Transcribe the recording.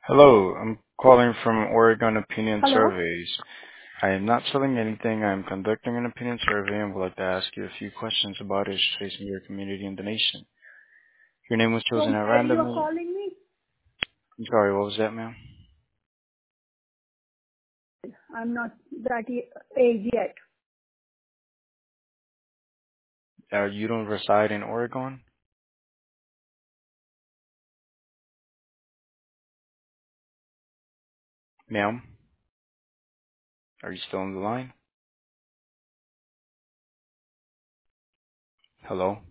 Hello, I'm calling from Oregon Opinion Hello. Surveys. I am not selling anything. I am conducting an opinion survey and would like to ask you a few questions about issues facing your community and the nation. Your name was chosen From at where you are randomly. calling me? I'm sorry, what was that, ma'am? I'm not that age yet. You don't reside in Oregon? Ma'am, are you still on the line? Hello?